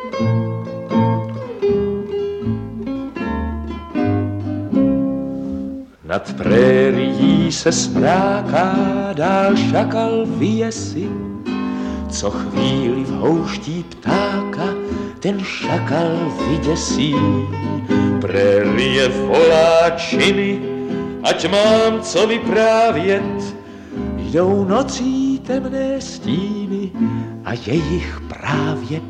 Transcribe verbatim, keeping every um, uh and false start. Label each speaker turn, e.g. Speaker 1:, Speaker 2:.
Speaker 1: Nad prérií se smráká, dál šakal vyje si, co chvíli v houští ptáka ten šakal vyděsí. Prérie volá činy, ať mám co vyprávět, jdou nocí temné stíny a jejich právě